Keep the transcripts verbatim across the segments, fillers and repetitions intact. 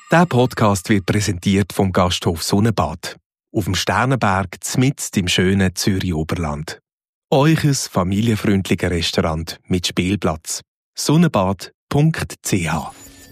Der Podcast wird präsentiert vom Gasthof Sonnenbad. Auf dem Sternenberg, mitten im schönen Zürich-Oberland. Eures familienfreundliches Restaurant mit Spielplatz. sonnenbad punkt c h.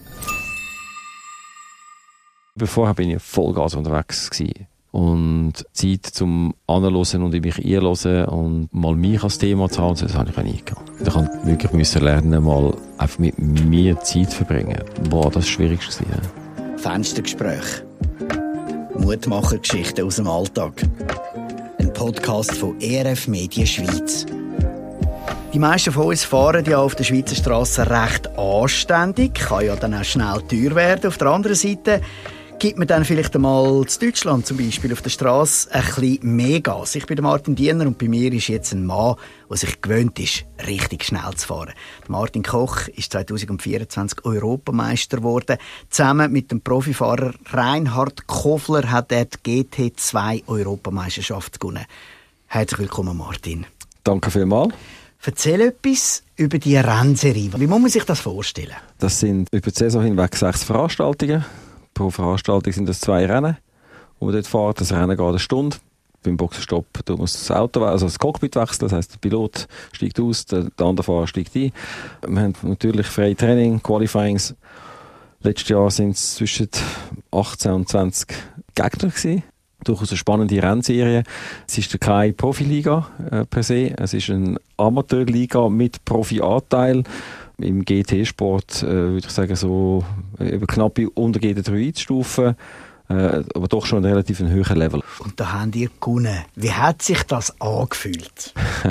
Vorher bin ich Vollgas unterwegs gewesen. Und Zeit zum Anhören und in mich einhören und mal mich als Thema zu haben, das habe ich nie gehabt. Ich musste wirklich lernen, mal einfach mit mir Zeit zu verbringen. Boah, das war das Schwierigste. Fenstergespräch. Mutmacher-Geschichten aus dem Alltag. Ein Podcast von E R F Medien Schweiz. Die meisten von uns fahren ja auf der Schweizer Straße recht anständig. Kann ja dann auch schnell teuer werden. Auf der anderen Seite gibt man dann vielleicht einmal in Deutschland zum Beispiel auf der Straße ein bisschen mehr Gas. Ich bin Martin Diener und bei mir ist jetzt ein Mann, der sich gewöhnt ist, richtig schnell zu fahren. Martin Koch ist zwanzig vierundzwanzig Europameister geworden. Zusammen mit dem Profifahrer Reinhard Kofler hat er die G T zwei Europameisterschaft gewonnen. Herzlich willkommen, Martin. Danke vielmals. Erzähl etwas über die Rennserie. Wie muss man sich das vorstellen? Das sind über die Saison hinweg sechs Veranstaltungen. Pro Veranstaltung sind das zwei Rennen, wo man dort fährt. Das Rennen geht eine Stunde. Beim Boxenstopp muss das Auto, also das Cockpit wechseln. Das heisst, der Pilot steigt aus, der, der andere Fahrer steigt ein. Wir haben natürlich freie Training, Qualifyings. Letztes Jahr sind es zwischen achtzehn und zwanzig Gegner gewesen. Durchaus eine spannende Rennserie. Es ist keine Profiliga äh, per se. Es ist eine Amateurliga mit Profi-Anteil. Im G T-Sport äh, würde ich sagen, so über knapp unter G T drei einzustufen, äh, aber doch schon ein relativ ein höherer Level. Und da haben ihr gewonnen. Wie hat sich das angefühlt?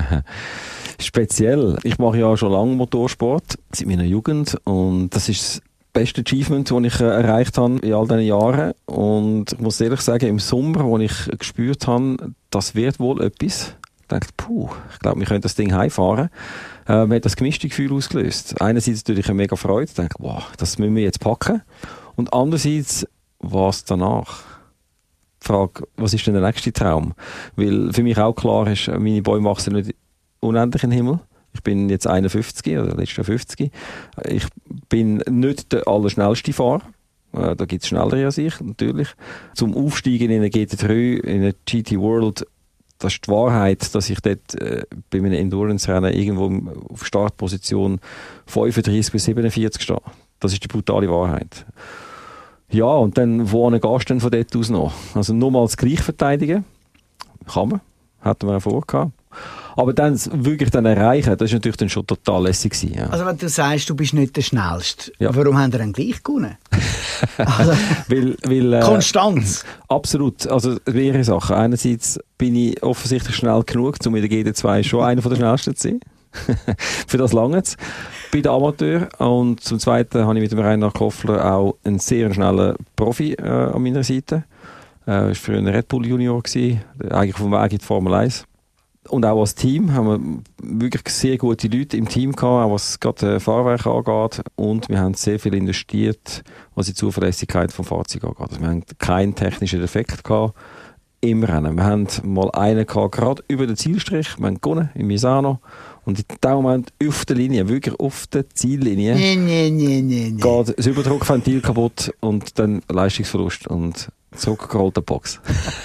Speziell. Ich mache ja schon lange Motorsport, seit meiner Jugend, und das ist das beste Achievement, das ich äh, erreicht habe in all diesen Jahren. Und ich muss ehrlich sagen, im Sommer, wo ich gespürt habe, das wird wohl etwas, ich dachte, puh, ich glaube, wir können das Ding heimfahren. Äh, man hat das gemischte Gefühl ausgelöst. Einerseits natürlich eine mega Freude, ich denke, wow, das müssen wir jetzt packen. Und andererseits, was danach? Die Frage, was ist denn der nächste Traum? Weil für mich auch klar ist, meine Bäume wachsen nicht unendlich in den Himmel. Ich bin jetzt einundfünfzig oder letztes Jahr fünfzig. Ich bin nicht der allerschnellste Fahrer. Äh, da gibt es schnellere als ich, natürlich. Zum Aufsteigen in eine G T drei, in eine G T World, das ist die Wahrheit, dass ich dort äh, bei einem Endurance-Rennen irgendwo auf Startposition fünfunddreißig bis siebenundvierzig stehe. Das ist die brutale Wahrheit. Ja, und dann, wo gehst du denn von dort aus noch? Also nur mal das Gleich verteidigen. Kann man. Hätten wir ja vorgehabt. Aber dann wirklich dann erreichen, das war natürlich dann schon total lässig gewesen, ja. Also wenn du sagst, du bist nicht der Schnellste, ja. Warum haben wir dann gleich gewonnen? Also, weil, weil, äh, Konstanz. Absolut. Also mehrere Sachen. Einerseits bin ich offensichtlich schnell genug, um in der G T zwei schon einer der schnellsten zu sein. Für das lange es. Bei den Amateuren. Und zum Zweiten habe ich mit dem Reinhard Kofler auch einen sehr schnellen Profi äh, an meiner Seite. Er äh, war früher ein Red Bull Junior gewesen, eigentlich vom Weg in die Formel eins. Und auch als Team haben wir wirklich sehr gute Leute im Team gehabt, auch was gerade Fahrwerk angeht. Und wir haben sehr viel investiert, was die Zuverlässigkeit vom Fahrzeug angeht. Also wir haben keinen technischen Defekt gehabt im Rennen. Wir haben mal einen gehabt, gerade über den Zielstrich. Wir haben gewonnen in Misano. Und in dem Moment auf der Linie, wirklich auf der Ziellinie, nee, nee, nee, nee, nee. geht das Überdruckventil kaputt und dann Leistungsverlust und zurückgerollte Box.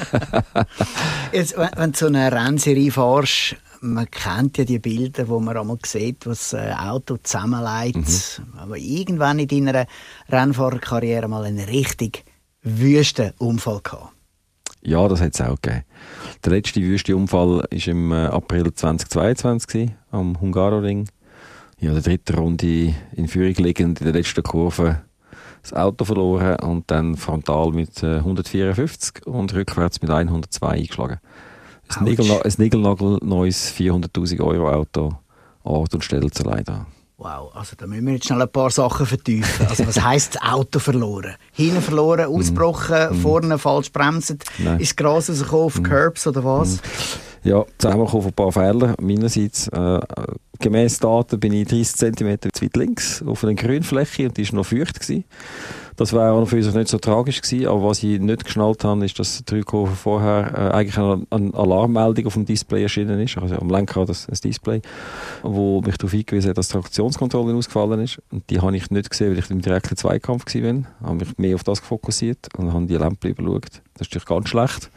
Jetzt, wenn, wenn du so eine Rennserie fährst, man kennt ja die Bilder, wo man einmal sieht, was ein Auto zusammenlegt. Mhm. Aber irgendwann in deiner Rennfahrerkarriere mal einen richtig wüsten Unfall gehabt. Ja, das hat es auch gegeben. Der letzte wüste Unfall war im April zweitausendzweiundzwanzig am Hungaroring. Ja, in der dritten Runde in Führung liegend, in der letzten Kurve das Auto verloren und dann frontal mit äh, hundertvierundfünfzig und rückwärts mit hundertzwei eingeschlagen. Ein, Nigelna- ein Nigelnagelneues vierhunderttausend Euro Auto, Ort und Stelle zu leiden. Wow, also da müssen wir jetzt schnell ein paar Sachen vertiefen. Also was heisst das Auto verloren? Hinten verloren, ausgebrochen, mm. vorne falsch bremsen, ist Gras rausgekommen auf mm. Curbs oder was? Mm. Ja, zusammengekommen von ein paar Fehlern meinerseits. Äh, gemäss Daten bin ich dreißig Zentimeter zu weit links auf einer Grünfläche und die war noch feucht gewesen. Das wäre auch für uns nicht so tragisch gewesen, aber was ich nicht geschnallt habe, ist, dass drei Kurven vorher äh, eigentlich eine, eine Alarmmeldung auf dem Display erschienen ist, also am Lenkrad das, das Display, wo mich darauf hingewiesen hat, dass die Traktionskontrolle ausgefallen ist. Und die habe ich nicht gesehen, weil ich im direkten Zweikampf war. Ich habe mich mehr auf das fokussiert und habe die Lampe überschaut. Das ist natürlich ganz schlecht.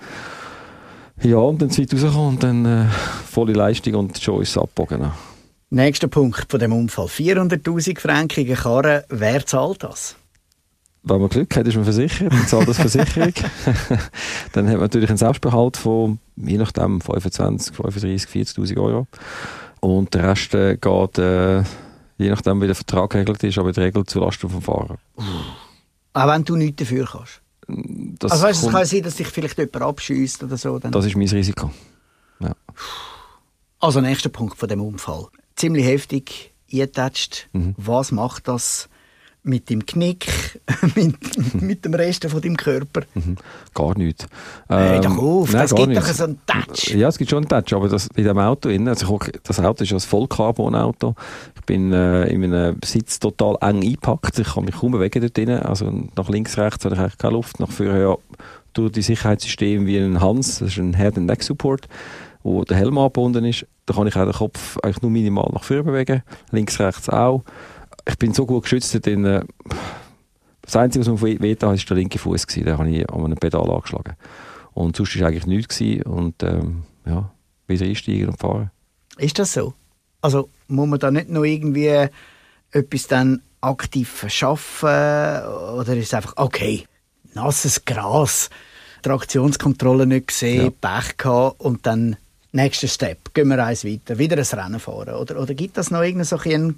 Ja, und dann Zeit rausgekommen und dann äh, volle Leistung und schon ist es abgebogen. Nächster Punkt von dem Unfall. vierhunderttausend Franken Karre. Wer zahlt das? Wenn man Glück hat, ist man versichert, dann zahlt das Versicherung. Dann hat man natürlich einen Selbstbehalt von, je nachdem, fünfundzwanzig, fünfunddreissig, vierzigtausend Euro. Und der Rest äh, geht, äh, je nachdem, wie der Vertrag geregelt ist, aber in der Regel zulasten vom Fahrer. Uh. Auch wenn du nichts dafür kannst? Das also weißt, es kommt, kann sein, dass sich vielleicht jemand abschiesst oder so. Dann. Das ist mein Risiko. Ja. Also nächster Punkt von dem Unfall. Ziemlich heftig eingetatscht. Mhm. Was macht das mit dem Knick, mit, mit dem Rest von deinem Körper? Mhm. Gar nichts. Hey, doch auf, nein, das gibt nicht. doch so einen Touch. Ja, es gibt schon einen Touch, aber das, in dem Auto, also ich, das Auto ist ein Vollcarbon-Auto. Ich bin äh, in meinem Sitz total eng eingepackt. Ich kann mich kaum bewegen dort drin. Also nach links, rechts habe ich eigentlich keine Luft. Nach vorne ja, durch die Sicherheitssysteme wie ein Hans, das ist ein Head and Neck Support, wo der Helm angebunden ist. Da kann ich auch den Kopf eigentlich nur minimal nach vorne bewegen. Links, rechts auch. Ich bin so gut geschützt dort in, äh, das Einzige, was mir wehgetan hat, war der linke Fuß. Den habe ich an einem Pedal angeschlagen. Und sonst war eigentlich nichts gewesen. Und ähm, ja, wieder einsteigen und fahren. Ist das so? Also muss man da nicht noch irgendwie etwas dann aktiv verschaffen? Oder ist es einfach, okay, nasses Gras, Traktionskontrolle nicht gesehen, ja. Pech gehabt und dann nächster Step, gehen wir eins weiter, wieder ein Rennen fahren? Oder, oder gibt das noch irgendeinen so einen...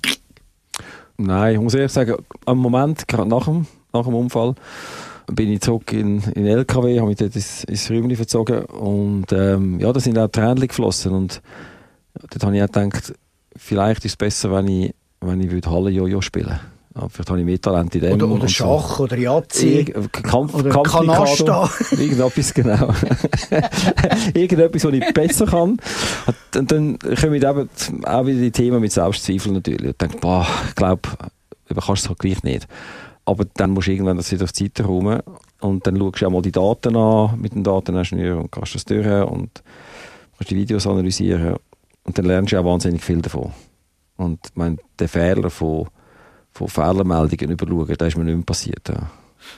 Nein, ich muss ehrlich sagen, am Moment, gerade nach dem, nach dem Unfall, bin ich zurück in den L K W, habe mich dort ins, ins Räumchen verzogen und ähm, ja, da sind auch Tränen geflossen und dort habe ich auch gedacht, vielleicht ist es besser, wenn ich, wenn ich Halle-Jojo spielen würde. Ja, vielleicht habe ich mehr Talent in dem. Oder, oder Schach so. Oder Jazzi. Kampf, oder Kampf Kanasta. Irgendetwas, genau. Irgendetwas, was ich besser kann. Und dann kommen eben auch wieder die Themen mit Selbstzweifeln natürlich. Und denke, boah, ich glaube, du kannst es halt gleich nicht. Aber dann musst du irgendwann das wieder auf die Seite räumen. Und dann schaust du auch mal die Daten an mit dem Dateningenieur und kannst das durch und kannst die Videos analysieren. Und dann lernst du auch wahnsinnig viel davon. Und ich meine, der Fehler von von Fehlermeldungen überschauen, das ist mir nicht mehr passiert. Ja.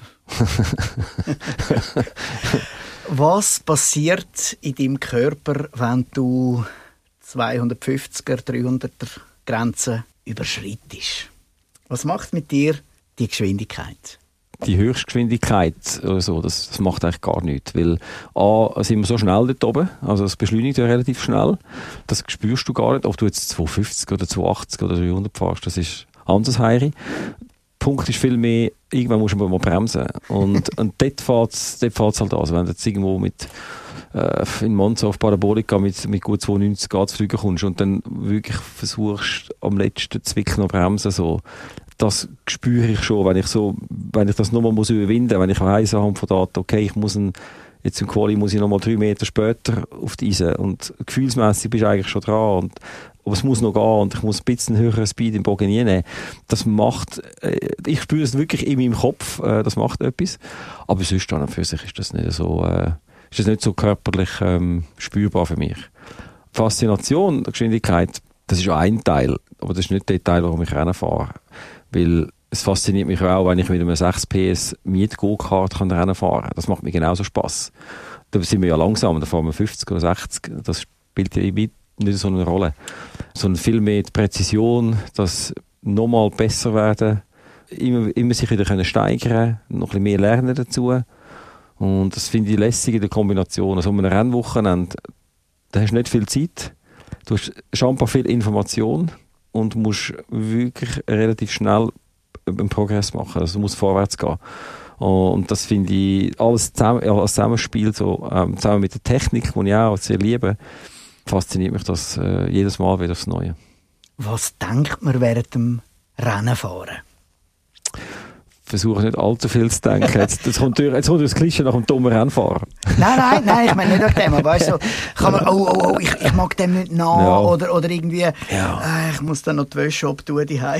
Was passiert in deinem Körper, wenn du zweihundertfünfziger, dreihunderter Grenzen überschreitest? Was macht mit dir die Geschwindigkeit? Die Höchstgeschwindigkeit oder so, das, das macht eigentlich gar nichts, weil A, sind wir so schnell dort oben, also es beschleunigt ja relativ schnell, das spürst du gar nicht, ob du jetzt zweihundertfünfzig oder zweihundertachtzig oder dreihundert fährst, das ist anders Heiri. Der Punkt ist viel mehr, irgendwann musst du mal bremsen. Und, und dort fährt es dort halt an. Also wenn du jetzt irgendwo mit, äh, in Monza auf Parabolica mit, mit gut zweiundneunzig Grad zu fliegen kommst und dann wirklich versuchst, am letzten Zwick noch bremsen, so, das spüre ich schon, wenn ich so, wenn ich das nochmal muss überwinden, wenn ich weiss anhand von Daten, okay, ich muss ein, jetzt im Quali muss ich nochmal drei Meter später auf die Eise und gefühlsmässig bist du eigentlich schon dran und aber es muss noch gehen und ich muss ein bisschen höheren Speed im Bogen nehmen. Das macht, äh, ich spüre es wirklich in meinem Kopf, äh, das macht etwas. Aber sonst an und für sich ist das nicht so, äh, ist das nicht so körperlich ähm, spürbar für mich. Faszination der Geschwindigkeit, das ist ja ein Teil, aber das ist nicht der Teil, warum ich Rennen fahre. Weil es fasziniert mich auch, wenn ich mit einem sechs P S Miet-Go-Kart Rennen fahren kann. Das macht mir genauso Spass. Da sind wir ja langsam, da fahren wir fünfzig oder sechzig. Das spielt ja nicht so eine Rolle. Sondern viel mehr die Präzision, das nochmal besser werden, immer, immer sich wieder können steigern, noch ein bisschen mehr lernen dazu. Und das finde ich lässig in der Kombination. Also um eine Rennwochenende, da hast du nicht viel Zeit. Du hast schon viel Information und musst wirklich relativ schnell einen Progress machen. Also du musst vorwärts gehen. Und das finde ich alles zusammen, ja, als Zusammenspiel, so, ähm, zusammen mit der Technik, die ich auch sehr liebe, fasziniert mich das äh, jedes Mal wieder aufs Neue. Was denkt man während dem Rennenfahren? versuche nicht allzu viel zu denken. Jetzt, jetzt, kommt, durch, jetzt kommt das Klischee nach dem dummen Rennfahrer. Nein, nein, nein, ich meine nicht nach dem. Aber weißt du, kann man, oh, oh, oh, ich, ich mag dem nicht nach. Ja. Oder, oder irgendwie, ja. äh, ich muss dann noch die Wäsche abtun, die Hause.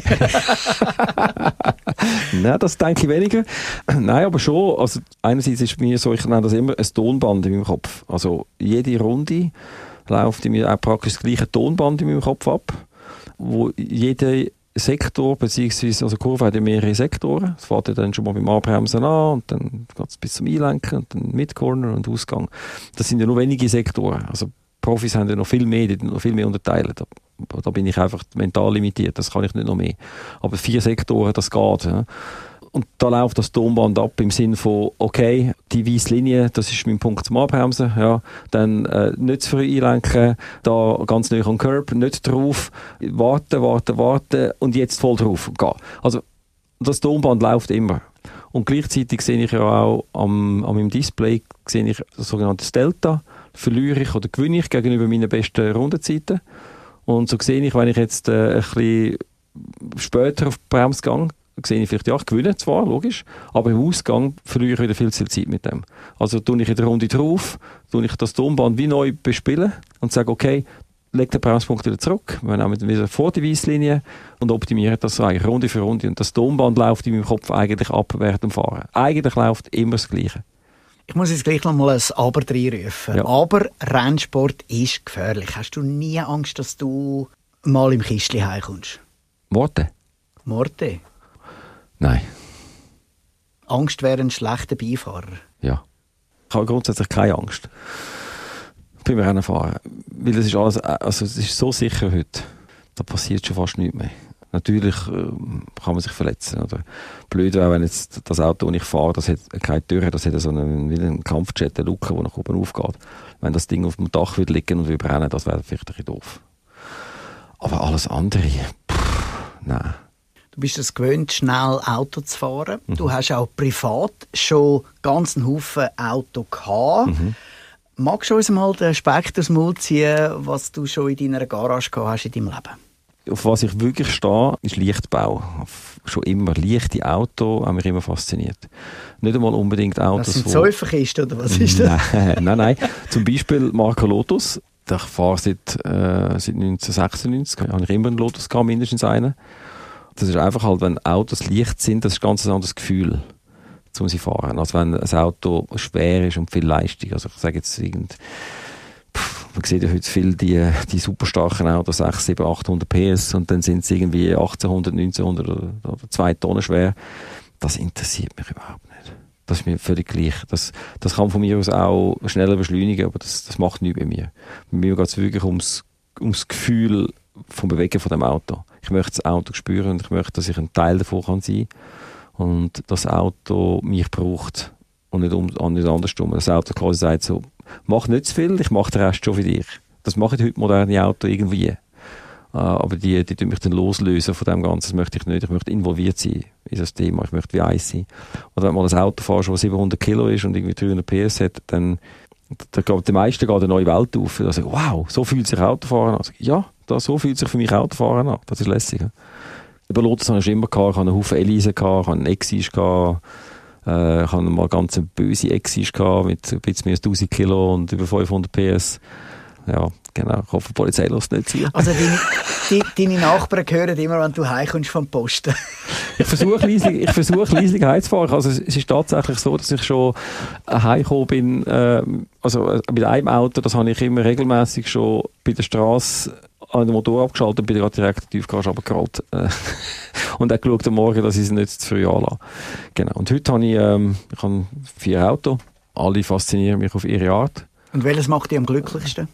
Nein, das denke ich weniger. Nein, aber schon. Also, einerseits ist mir so, ich nenne das immer ein Tonband in meinem Kopf. Also, jede Runde läuft in mir auch praktisch das gleiche Tonband in meinem Kopf ab, wo jeder Sektor, beziehungsweise also Kurve hat ja mehrere Sektoren. Es fährt ja dann schon mal beim Anbremsen an und dann geht es bis zum Einlenken und dann Midcorner und Ausgang. Das sind ja nur wenige Sektoren. Also Profis haben ja noch viel mehr, die noch viel mehr unterteilen. Da, da bin ich einfach mental limitiert, das kann ich nicht noch mehr. Aber vier Sektoren, das geht. Ja. Und da läuft das Tonband ab im Sinn von, okay, die weiße Linie, das ist mein Punkt zum Anbremsen, ja, dann äh, nicht zu früh einlenken, da ganz nah am Curb, nicht drauf, warten, warten, warten und jetzt voll drauf gehen. Also das Tonband läuft immer. Und gleichzeitig sehe ich ja auch am, an meinem Display sehe ich das sogenannte Delta, verliere ich oder gewinne ich gegenüber meinen besten Rundenzeiten. Und so sehe ich, wenn ich jetzt äh, ein bisschen später auf die Bremse gehe, sehe ich vielleicht, ja, ich gewinne zwar, logisch, aber im Ausgang verliere ich wieder viel zu viel Zeit mit dem. Also tue ich in der Runde drauf, tue ich das Tonband wie neu bespielen und sage, okay, leg den Bremspunkt wieder zurück, wir nehmen wieder vor die Weisslinie und optimieren das so eigentlich Runde für Runde. Und das Tonband läuft in meinem Kopf eigentlich ab während dem Fahren. Eigentlich läuft immer das Gleiche. Ich muss jetzt gleich noch mal ein Aber reinrufen. Ja. Aber Rennsport ist gefährlich. Hast du nie Angst, dass du mal im Kistchen heimkommst? Morte? Morte? Nein. Angst wäre ein schlechter Beifahrer? Ja. Ich habe grundsätzlich keine Angst beim Rennenfahren. Weil es ist alles, also es ist so sicher heute. Da passiert schon fast nichts mehr. Natürlich äh, kann man sich verletzen. Oder blöd wäre, wenn jetzt das Auto, das ich fahre, das hat keine Tür, das hat so einen, wie einen Kampfjet, eine Luke, die nach oben aufgeht. Wenn das Ding auf dem Dach würde liegen und würde brennen, das wäre vielleicht ein bisschen doof. Aber alles andere, pff, nein. Du bist es gewöhnt, schnell Auto zu fahren. Mhm. Du hast auch privat schon ganz einen Haufen Auto gehabt. Mhm. Magst du uns mal den Speck aus dem Mund ziehen, was du schon in deiner Garage gehabt hast in deinem Leben? Auf was ich wirklich stehe, ist Lichtbau. Schon immer leichte Autos haben mich immer fasziniert. Nicht einmal unbedingt Autos. Das sind Säuferkisten, oder was ist das? Nein, nein, nein. Zum Beispiel Marke Lotus. Ich fahre seit, äh, seit neunzehnhundertsechsundneunzig. Habe ich immer einen Lotus gehabt, mindestens einen. Das ist einfach halt, wenn Autos leicht sind, das ist ein ganz anderes Gefühl, um sie fahren. Als wenn ein Auto schwer ist und viel Leistung. Also ich sage jetzt irgend, pff, man sieht ja heute viel die, die super starken Autos, sechshundert, siebenhundert, achthundert P S und dann sind sie irgendwie achtzehnhundert, neunzehnhundert oder, oder zwei Tonnen schwer. Das interessiert mich überhaupt nicht. Das ist mir völlig gleich. Das, das kann von mir aus auch schneller beschleunigen, aber das, das macht nichts bei mir. Bei mir geht es wirklich ums, ums Gefühl vom Bewegen von dem Auto. Ich möchte das Auto spüren und ich möchte, dass ich ein Teil davon kann sein und das Auto mich braucht und nicht, um, nicht andersrum. Das Auto quasi sagt so, mach nicht zu viel, ich mache den Rest schon für dich. Das machen heute moderne Autos irgendwie. Uh, aber die, die tun mich dann loslösen von dem Ganzen. Das möchte ich nicht. Ich möchte involviert sein in das Thema. Ich möchte wie eins sein. Oder wenn man ein Auto fährt, das siebenhundert Kilo ist und irgendwie dreihundert P S hat, dann, dann geht, die meisten geht eine neue Welt auf. Also, wow, so fühlt sich Autofahren an. Also, ja, das, so fühlt sich für mich Autofahren an. Das ist lässig. Ja. Über Lotus habe ich schon immer gehabt. Ich hatte einen Haufen Elise gehabt, ich hatte einen Exige gehabt. Äh, ich hatte mal ganz eine böse Exige gehabt mit ein bisschen mehr als tausend Kilo und über fünfhundert P S. Ja, genau. Ich hoffe, die Polizei lässt nicht ziehen. Also deine, die, deine Nachbarn hören immer, wenn du heimkommst vom Posten. Ich versuche leislich, ich versuche leislich heimzufahren. Also es ist tatsächlich so, dass ich schon heimgekommen bin. Äh, also mit einem Auto, das habe ich immer regelmäßig schon bei der Straße an den Motor abgeschaltet und bin direkt in die Tiefgarage runtergerollt. Äh, und auch geschaut am Morgen, dass ich es nicht zu früh anlasse. Genau. Und heute habe ich, ähm, ich habe vier Autos. Alle faszinieren mich auf ihre Art. Und welches macht dich am glücklichsten?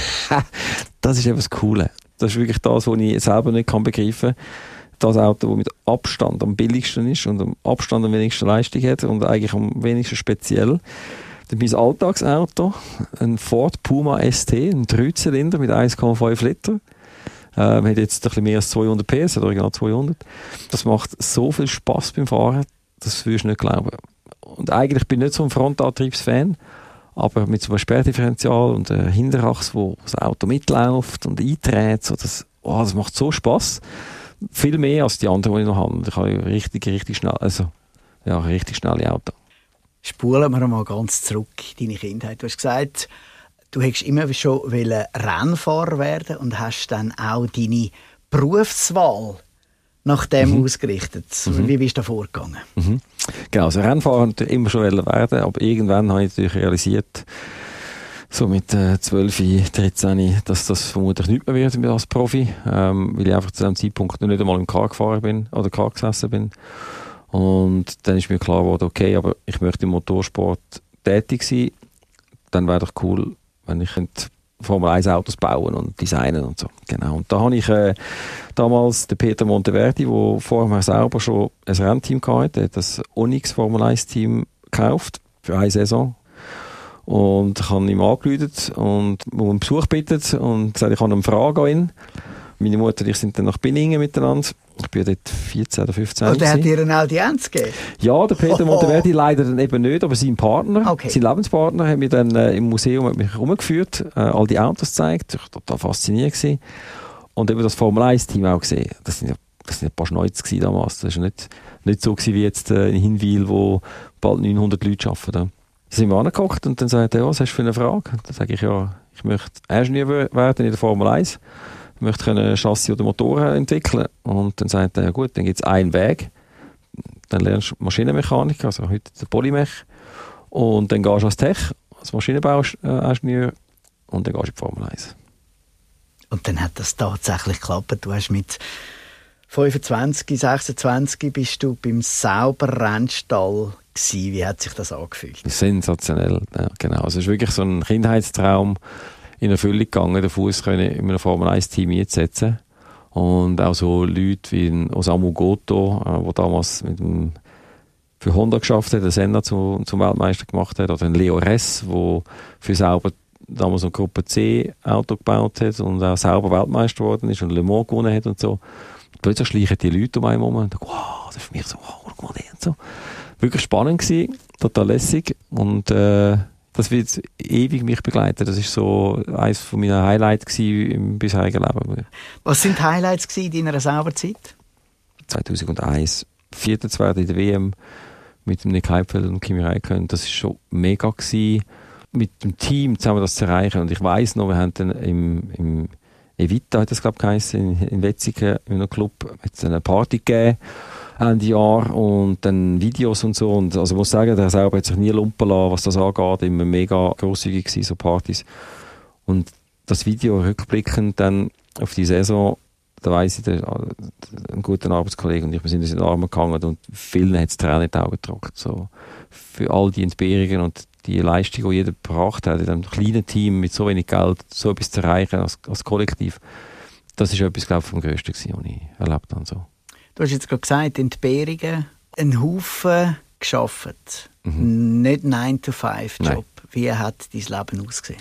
Das ist eben das Coole. Das ist wirklich das, was ich selber nicht kann begreifen kann. Das Auto, das mit Abstand am billigsten ist und am Abstand am wenigsten Leistung hat und eigentlich am wenigsten speziell. Das ist mein Alltagsauto, ein Ford Puma S T, ein Dreizylinder mit eins Komma fünf Liter. Äh, man hat jetzt ein bisschen mehr als zweihundert P S, oder genau zweihundert. Das macht so viel Spass beim Fahren, das würdest du nicht glauben. Und eigentlich bin ich nicht so ein Frontantriebsfan. Aber mit so einem Sperrdifferential und einer Hinterachse, wo das Auto mitläuft und einträgt, so das, oh, das macht so Spass. Viel mehr als die anderen, die ich noch habe. Ich habe richtig, richtig schnell, also ja, richtig schnelle Auto. Spulen wir mal ganz zurück in deine Kindheit. Du hast gesagt, du hättest immer schon Rennfahrer werden und hast dann auch deine Berufswahl nach dem mhm. ausgerichtet. Mhm. Wie bist du da vorgegangen? Mhm. Genau, also Rennfahrer wollte ich immer schon werden, aber irgendwann habe ich natürlich realisiert, so mit äh, zwölf, dreizehn, dass das vermutlich nicht mehr wird als Profi, ähm, weil ich einfach zu diesem Zeitpunkt noch nicht einmal im Car gefahren bin oder Car gesessen bin. Und dann ist mir klar geworden, okay, aber ich möchte im Motorsport tätig sein, dann wäre doch cool, wenn ich Formel eins Autos bauen und designen und so. Genau. Und da habe ich äh, damals den Peter Monteverdi, der vorher selber schon ein Rennteam hatte, hat das Onyx Formel eins Team gekauft für eine Saison. Und ich habe ihm angerufen und um einen Besuch bittet und gesagt, ich habe eine Frage an ihn. Meine Mutter und ich sind dann nach Binningen miteinander. Ich bin dort vierzehn oder fünfzehn. Und der hat dir eine Audienz gegeben? Ja, der Peter oh. Monteverdi leider dann eben nicht, aber sein Partner, okay. sein Lebenspartner, hat mich dann äh, im Museum hat mich herumgeführt, äh, all die Autos gezeigt. Ich war total fasziniert gewesen. Und eben das Formel eins Team auch gesehen. Das sind ja das sind ein paar Schnäuze damals. Das war nicht, nicht so gewesen wie jetzt äh, in Hinwil, wo bald neunhundert Leute arbeiten. Da. Da sind wir angeguckt und dann sagt er, ja, was hast du für eine Frage? Dann sage ich, ja, ich möchte Ingenieur werden in der Formel eins. Ich möchte ein Chassis oder Motoren entwickeln. Und dann sagt er, ja gut, dann gibt es einen Weg. Dann lernst du Maschinenmechanik, also heute der Polymech. Und dann gehst du als Tech, als Maschinenbauingenieur. Und dann gehst du in die Formel eins. Und dann hat das tatsächlich geklappt. Du hast mit fünfundzwanzig, sechsundzwanzig bist du beim Sauber-Rennstall gewesen. Wie hat sich das angefühlt? Sensationell, ja, genau. Also es ist wirklich so ein Kindheitstraum in Erfüllung gegangen, den Fuß in einem Formel eins Team einzusetzen. Und auch so Leute wie Osamu Goto, der damals mit dem, für Honda geschafft hat, den Senna zu, zum Weltmeister gemacht hat, oder ein Leo Ress, der für Sauber damals ein Gruppe C Auto gebaut hat und auch selber Weltmeister geworden ist und Le Mans gewonnen hat und so. Und plötzlich schleichen die Leute um einen herum und denken, wow, das ist für mich so, wow, guck mal den und so. Wirklich spannend gewesen, total lässig und äh, das wird ewig mich begleiten. Das ist so eines von meinen Highlights im bisherigen Leben. Was sind die Highlights in deiner Sauberzeit? zweitausendeins, Vierter zu werden in der W M mit dem Nick Heidfeld und Kimi Räikkönen. Das war schon mega gewesen, mit dem Team zusammen das zu erreichen. Und ich weiss noch, wir haben dann im, im Evita, hat das glaube ich geheißen, in, in Wetzikon, in einem Club, hat eine Party gegeben, Ende Jahr, und dann Videos und so. Und also ich muss sagen, der selber hat sich nie lumpen lassen, was das angeht, immer mega grosszügig gewesen, so Partys. Und das Video rückblickend dann auf die Saison, da weiss ich, der, ein guter Arbeitskollege und ich, wir sind uns in den Armen gehangen und vielen hat es Tränen in die Augen getrocknet. So, für all die Entbehrungen und die Leistung, die jeder gebracht hat, in einem kleinen Team mit so wenig Geld, so etwas zu erreichen als, als Kollektiv, das ist etwas, glaube ich, vom Größten gewesen, was ich erlebt habe. So. Du hast jetzt gerade gesagt, Entbehrungen, einen Haufen gearbeitet. Mhm. Nicht nine to five Job. Wie hat dein Leben ausgesehen?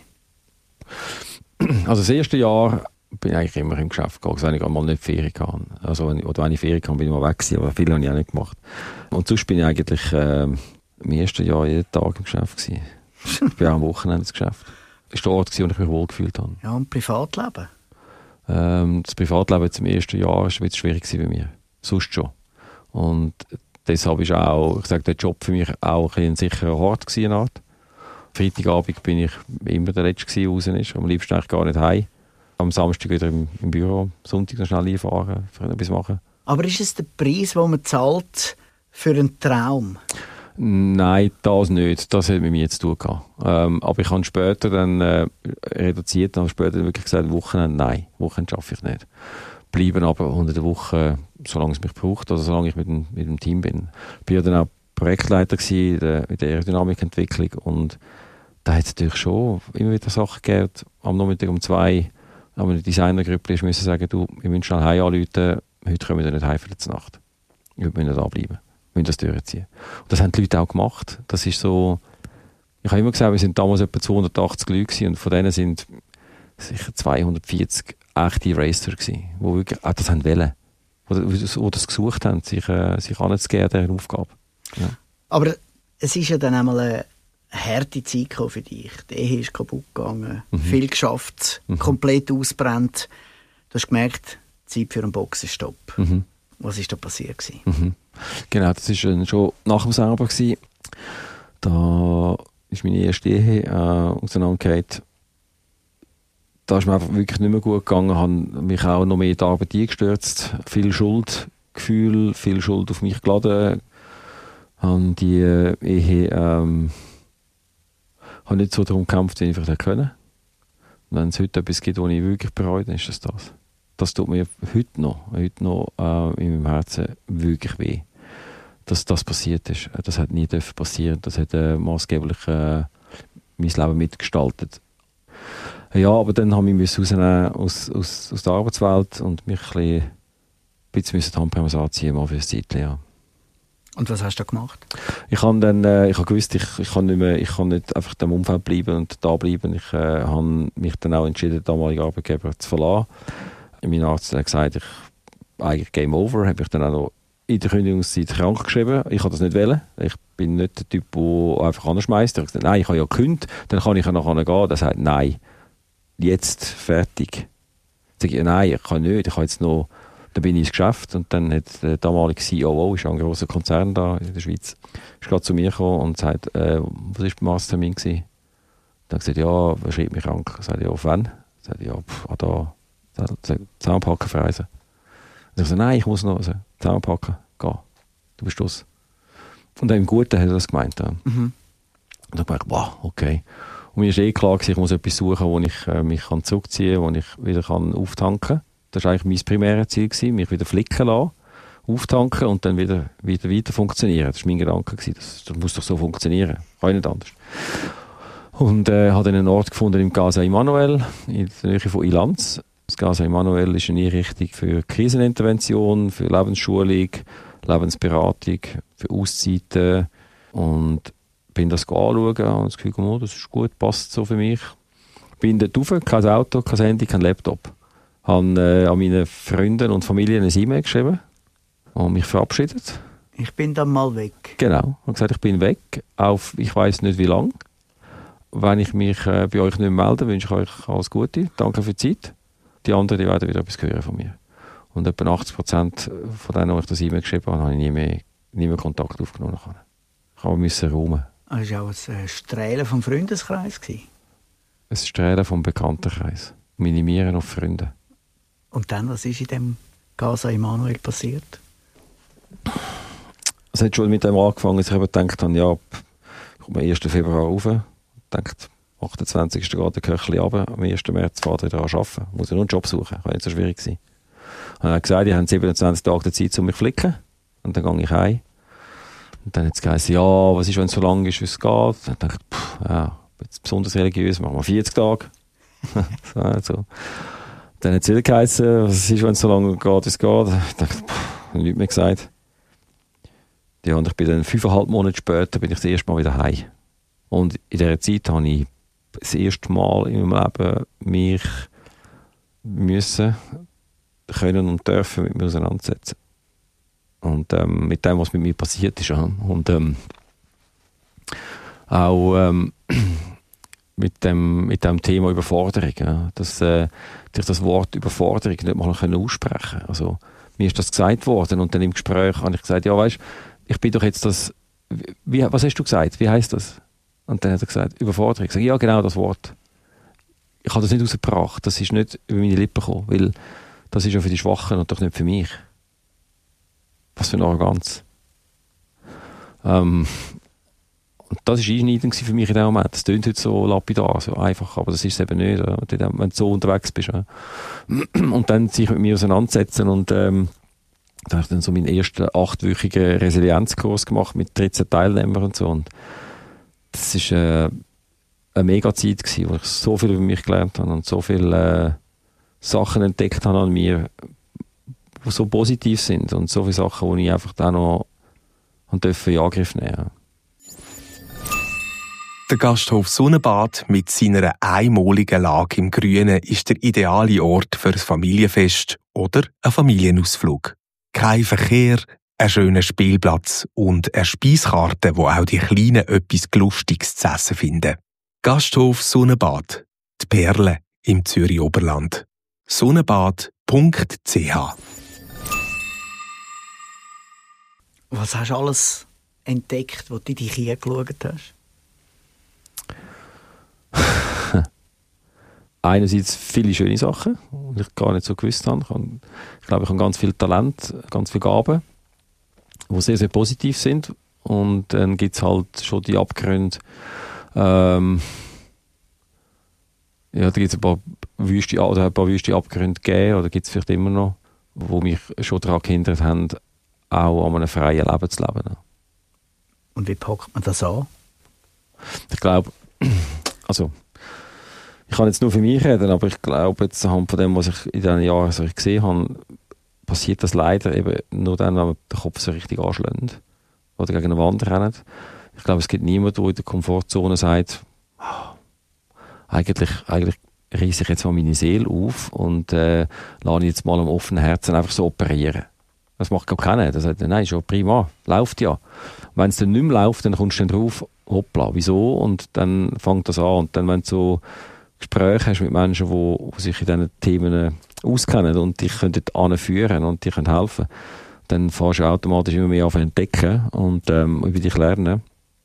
Also das erste Jahr bin ich eigentlich immer im Geschäft gegangen, wenn ich einmal nicht Ferien kann. Also wenn ich, oder wenn ich Ferien kann, bin ich mal weg gewesen, aber viele habe ich auch nicht gemacht. Und sonst bin ich eigentlich äh, im ersten Jahr jeden Tag im Geschäft gewesen. Ich bin auch am Wochenende ins Geschäft. Das war der Ort, wo ich mich wohl gefühlt habe. Ja, und Privatleben? Ähm, das Privatleben jetzt im ersten Jahr war ein bisschen schwierig bei mir. Sonst schon. Und deshalb ist auch, ich sage, der Job für mich auch ein, ein sicherer Ort gewesen, eine Art. Freitagabend bin ich immer der Letzte gewesen, der raus ist. Am liebsten eigentlich gar nicht heim. Am Samstag wieder im, im Büro, am Sonntag noch schnell einfahren, für etwas machen. Aber ist es der Preis, den man zahlt für einen Traum? Nein, das nicht. Das hat mit mir zu tun gehabt. Ähm, aber ich habe später dann äh, reduziert, habe später wirklich gesagt, Wochenende, nein, Wochenende schaffe ich nicht. Bleiben aber unter der Woche, solange es mich braucht, also solange ich mit dem, mit dem Team bin. Ich war ja dann auch Projektleiter gewesen, in der, in der Aerodynamikentwicklung, und da hat es natürlich schon immer wieder Sachen gegeben. Am Nachmittag um zwei, aber eine Designergruppe ist, müssen sagen, du, wir müssen schnell heim anrufen, heute können wir nicht heim für die Nacht. Wir müssen da bleiben, wir müssen das durchziehen. Und das haben die Leute auch gemacht. Das ist so, ich habe immer gesagt, wir sind damals etwa zweihundertachtzig Leute gewesen, und von denen sind sicher zweihundertvierzig echte Racer gewesen, die wirklich auch das haben wollen, die das gesucht haben, sich, äh, sich anzugeben, dieser Aufgabe. Ja. Aber es ist ja dann einmal eine harte Zeit für dich. Die Ehe ist kaputt gegangen, mhm. viel geschafft, mhm. komplett ausbrennt. Du hast gemerkt, Zeit für einen Boxenstopp. Mhm. Was war da passiert? Mhm. Genau, das war schon nach dem Sauber. Da ist meine erste Ehe äh, auseinandergegangen. Da ist mir einfach wirklich nicht mehr gut gegangen. Habe mich auch noch mehr in die Arbeit eingestürzt. Viel Schuldgefühl, viel Schuld auf mich geladen. Habe die äh, Ehe ähm, habe nicht so darum gekämpft, wie ich vielleicht können. Und wenn es heute etwas gibt, was ich wirklich bereue, dann ist das das. Das tut mir heute noch, heute noch äh, in meinem Herzen wirklich weh. Dass das passiert ist. Das hat nie passieren. Das hat äh, maßgeblich äh, mein Leben mitgestaltet. Ja, aber dann habe ich mich rausnehmen aus, aus, aus der Arbeitswelt und mich ein bisschen, ein bisschen die Handbremse anziehen mal für ein Zeitchen, ja. Und was hast du da gemacht? Ich habe dann, äh, ich habe gewusst, ich, ich kann nicht mehr, ich kann nicht einfach in dem Umfeld bleiben und da bleiben. Ich äh, habe mich dann auch entschieden, den damaligen Arbeitgeber zu verlassen. Mein Arzt hat gesagt, ich, eigentlich Game Over, habe ich dann auch noch in der Kündigungszeit krank geschrieben. Ich habe das nicht wollen. Ich bin nicht der Typ, der einfach anschmeißt. Ich habe gesagt, nein, ich habe ja gekündigt, dann kann ich ja nachher gehen. Er sagt, nein, jetzt fertig. Ich sage, nein, ich kann nicht, ich habe jetzt noch. Dann bin ich ins Geschäft und dann hat der damalige C E O, ist ein grosser Konzern da in der Schweiz, ist gerade zu mir gekommen und sagt, äh, was war beim Arzttermin gewesen? Dann gesagt, ja, wer schreibt mich krank? Ich sage, ja, auf wen? Ich sage, ja, pff, ah, da, Zahnpacken verreisen. Und ich sage, nein, ich muss noch also, Zahnpacken gehen. Du bist aus. Und dann im Guten hat er das gemeint. Ja. Mhm. Und dann dachte ich, wow, okay. Und mir ist eh klar gewesen, ich muss etwas suchen, wo ich äh, mich kann zurückziehen kann, wo ich wieder kann auftanken kann. Das war eigentlich mein primäres Ziel, gewesen, mich wieder flicken lassen, auftanken und dann wieder, wieder weiter funktionieren. Das war mein Gedanke. Gewesen. Das, das muss doch so funktionieren. Kann ich nicht anders. Und äh, habe dann einen Ort gefunden im Casa Emanuel, in der Nähe von Ilanz. Das Casa Emanuel ist eine Einrichtung für Krisenintervention, für Lebensschulung, Lebensberatung, für Auszeiten. Und bin das anschauen und das Gefühl, oh, das ist gut, passt so für mich. Bin dort rauf, kein Auto, kein Handy, kein Laptop. Habe äh, an meine Freunde und Familie eine E-Mail geschrieben und mich verabschiedet. Ich bin dann mal weg. Genau. Und gesagt, ich bin weg, auf ich weiss nicht wie lange. Wenn ich mich äh, bei euch nicht mehr melde, wünsche ich euch alles Gute. Danke für die Zeit. Die anderen die werden wieder etwas hören von mir. Und etwa achtzig Prozent von denen, die ich das E-Mail geschrieben habe, habe ich nie mehr, nie mehr Kontakt aufgenommen. Ich habe müssen räumen. Das war auch ein Strahlen vom Freundeskreis? Ein Strahlen vom Bekanntenkreis. Minimieren auf Freunde. Und dann, was ist in dem Casa Emanuel passiert? Es hat schon mit dem angefangen, dass ich eben gedacht habe, ja, ich komme am ersten Februar rauf. Ich dachte, am achtundzwanzigsten geht der Köchli runter, am ersten März fährt er wieder an arbeiten. Muss ja nur einen Job suchen, kann nicht so schwierig sein. Und er hat gesagt, die haben siebenundzwanzig Tage Zeit, um mich zu flicken. Und dann gehe ich heim. Und dann hat es geheißen, ja, was ist, wenn es so lang ist, wie es geht? Und dann dachte ich, pff, ja, jetzt besonders religiös, machen wir vierzig Tage. so, also. Dann hat es wieder geheißen, was ist, wenn es so lange geht, wie es geht. Ich dachte, pff, nichts mehr gesagt. Ja, und ich bin dann fünfeinhalb Monate später bin ich das erste Mal wieder heim. Und in dieser Zeit habe ich das erste Mal in meinem Leben mich müssen, können und dürfen mit mir auseinandersetzen. Und ähm, mit dem, was mit mir passiert ist. Und ähm, auch ähm, mit, dem, mit dem Thema Überforderung. Ja, dass äh, ich das Wort Überforderung nicht mal aussprechen konnte. Also, mir ist das gesagt worden und dann im Gespräch habe ich gesagt, ja weißt, ich bin doch jetzt das, wie, was hast du gesagt, wie heisst das? Und dann hat er gesagt, Überforderung. Ich sage, ja genau, das Wort. Ich habe das nicht rausgebracht, das ist nicht über meine Lippen gekommen, weil das ist ja für die Schwachen und doch nicht für mich. Was für eine Arroganz. Ähm, und das war einschneidend für mich in dem Moment. Das klingt heute so lapidar, so einfach, aber das ist es eben nicht, wenn du so unterwegs bist. Und dann sich mit mir auseinandersetzen und ähm, da habe ich dann so meinen ersten achtwöchigen Resilienzkurs gemacht mit dreizehn Teilnehmern und so. Und das war äh, eine mega Zeit gewesen, wo ich so viel über mich gelernt habe und so viele äh, Sachen entdeckt habe an mir, die so positiv sind und so viele Sachen, die ich einfach dann noch in Angriff nehmen durfte. Der Gasthof Sonnenbad mit seiner einmaligen Lage im Grünen ist der ideale Ort für ein Familienfest oder einen Familienausflug. Kein Verkehr, ein schöner Spielplatz und eine Speiskarte, wo auch die Kleinen etwas Lustiges zu essen finden. Gasthof Sonnenbad, die Perle im Zürich Oberland. sonnenbad punkt c h Was hast du alles entdeckt, wo du in dich hingeschaut hast? Einerseits viele schöne Sachen, die ich gar nicht so gewusst habe. Ich, habe, ich glaube, ich habe ganz viel Talent, ganz viele Gaben, die sehr, sehr positiv sind. Und dann gibt es halt schon die Abgründe. Ähm, ja, da gibt es ein paar wüste, oder ein paar wüste Abgründe gegeben, oder gibt es vielleicht immer noch, die mich schon daran gehindert haben, auch an einem freien Leben zu leben. Und wie packt man das an? Ich glaube, also ich kann jetzt nur für mich reden, aber ich glaube, jetzt anhand von dem, was ich in diesen Jahren so gesehen habe, passiert das leider eben nur dann, wenn man den Kopf so richtig anschlägt oder gegen eine Wand rennt. Ich glaube, es gibt niemanden, der in der Komfortzone sagt, oh, eigentlich, eigentlich reisse ich jetzt mal meine Seele auf und äh, lasse jetzt mal am offenen Herzen einfach so operieren. Das macht gar keiner. Der sagt, nein, schon prima, läuft ja. Wenn es dann nicht mehr läuft, dann kommst du dann drauf, hoppla, wieso? Und dann fängt das an. Und dann, wenn du so Gespräche hast mit Menschen, die, die sich in diesen Themen auskennen und dich dort anführen und dir helfen können, dann fährst du automatisch immer mehr auf entdecken und ähm, über dich lernen.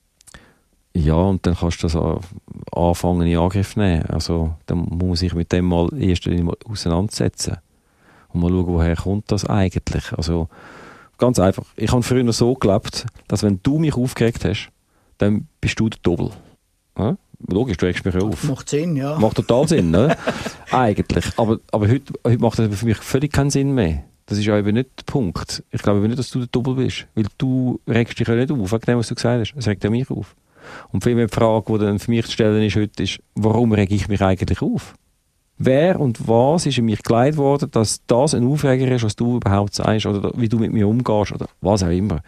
Ja, und dann kannst du das anfangen in Angriff nehmen. Also, dann muss man sich mit dem mal erst mal auseinandersetzen. Und mal schauen, woher kommt das eigentlich. Also, ganz einfach. Ich habe früher so gelebt, dass wenn du mich aufgeregt hast, dann bist du der Doppel. Ja? Logisch, du regst mich auf. Macht Sinn, ja. Macht total Sinn, ne? Eigentlich. Aber, aber heute, heute macht das für mich völlig keinen Sinn mehr. Das ist ja eben nicht der Punkt. Ich glaube nicht, dass du der Doppel bist. Weil du regst dich ja nicht auf, wegen dem, was du gesagt hast. Es regt ja mich auf. Und viel mehr die Frage, die dann für mich zu stellen ist heute, ist, warum rege ich mich eigentlich auf? Wer und was ist in mich geleitet worden, dass das ein Aufreger ist, was du überhaupt sagst, oder wie du mit mir umgehst, oder was auch immer.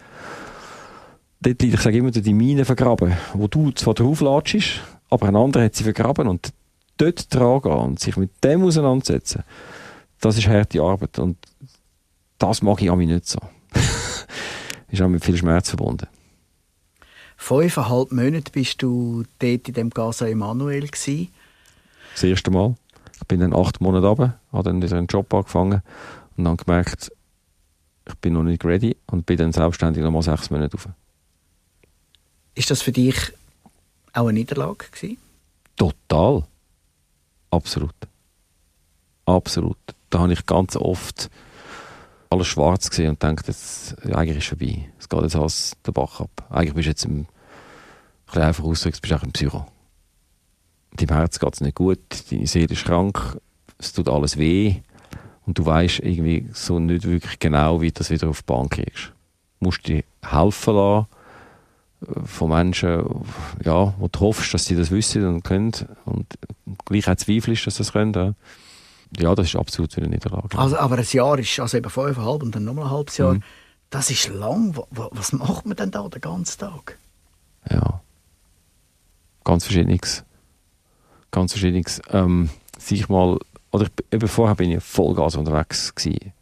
Dort liegt, ich sage immer, die Mine vergraben, wo du zwar drauf latschst, aber ein anderer hat sie vergraben und dort dran gehen und sich mit dem auseinandersetzen, das ist harte Arbeit und das mag ich an mich nicht so. Ist auch mit viel Schmerz verbunden. Fünfeinhalb Monate bist du dort in dem Casa Emanuel gsi. Das erste Mal. Ich bin dann acht Monate runter, habe dann wieder einen Job angefangen und dann gemerkt, ich bin noch nicht ready und bin dann selbstständig noch mal sechs Monate rauf. Ist das für dich auch eine Niederlage gewesen? Total. Absolut. Absolut. Da habe ich ganz oft alles schwarz gesehen und gedacht, jetzt, eigentlich ist es vorbei. Es geht jetzt alles den Bach ab. Eigentlich bist du jetzt im, ein bisschen einfach ausgedrückt, bist du auch ein Psycho. Deinem Herz geht es nicht gut, deine Seele ist krank, es tut alles weh und du weißt irgendwie so nicht wirklich genau, wie du das wieder auf die Bahn kriegst. Du musst dir helfen lassen von Menschen, ja, wo du hoffst, dass sie das wissen und können und gleich auch zweifelst, dass sie das können. Ja. Ja, das ist absolut wieder eine Niederlage. Also, aber ein Jahr ist, also eben fünfeinhalb und dann nochmal ein halbes Jahr, mhm. Das ist lang. Was macht man denn da den ganzen Tag? Ja, ganz verschiedenes. Ganz verschiedenes. Ähm, sich mal, oder ich, eben vorher bin ich Vollgas unterwegs gewesen.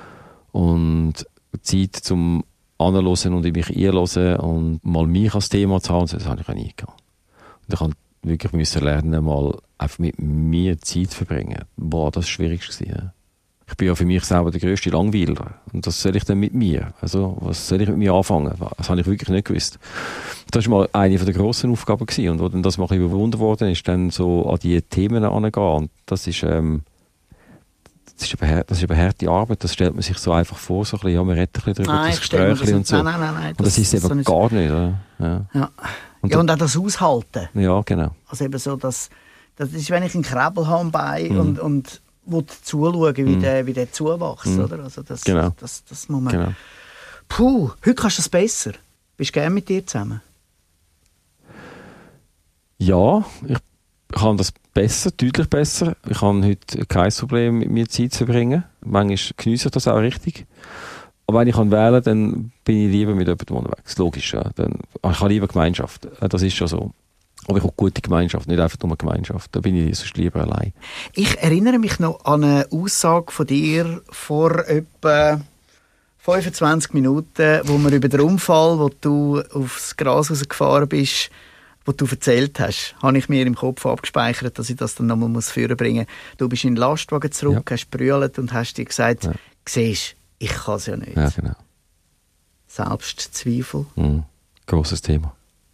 Und Zeit zum Anhören und in mich einhören und mal mich als Thema zu haben, das habe ich auch nie gehabt. Und ich habe wirklich müssen lernen, mal einfach mit mir Zeit zu verbringen. Boah, das war das Schwierigste. Ja. Ich bin ja für mich selber der grösste Langweiler. Und das soll ich dann mit mir. Also, was soll ich mit mir anfangen? Das habe ich wirklich nicht gewusst. Das war mal eine der grossen Aufgaben gewesen. Und wo dann das mal überwunden worden ist, dann so an die Themen herangehen. Und das ist, ähm, das ist eine, das ist eine harte Arbeit. Das stellt man sich so einfach vor, so ein bisschen, ja, man redet ein bisschen drüber, nein, das Gespräch und so. Nein, nein, nein, nein. Und das, das ist es eben so gar nicht. Oder? Ja. Ja. Und, ja, und auch das Aushalten. Ja, genau. Also eben so, dass, das ist, wenn ich einen Krebel habe am Bein mhm. und, und will zuschauen, wie, mhm. der, wie der zuwächst, mhm. oder? Also das, genau. das, das muss man... Genau. Puh, heute kannst du das besser. Bist du gerne mit dir zusammen? Ja, ich kann das besser, deutlich besser. Ich habe heute kein Problem, mit mir Zeit zu verbringen. Manchmal geniesse ich das auch richtig. Aber wenn ich kann wählen kann, dann bin ich lieber mit jemandem unterwegs. Logisch, ja. Dann, ich habe lieber Gemeinschaft. Das ist schon so. Aber ich habe gute Gemeinschaft, nicht einfach nur Gemeinschaft. Da bin ich sonst lieber allein. Ich erinnere mich noch an eine Aussage von dir vor etwa fünfundzwanzig Minuten, wo wir über den Unfall, wo du aufs Gras rausgefahren bist, wo du erzählt hast, habe ich mir im Kopf abgespeichert, dass ich das dann nochmal führen bringen muss. Du bist in den Lastwagen zurück, ja. hast brüllt und hast dir gesagt, ja. siehst, ich kann es ja nicht. Ja, genau. Selbstzweifel. Mhm. Grosses Thema.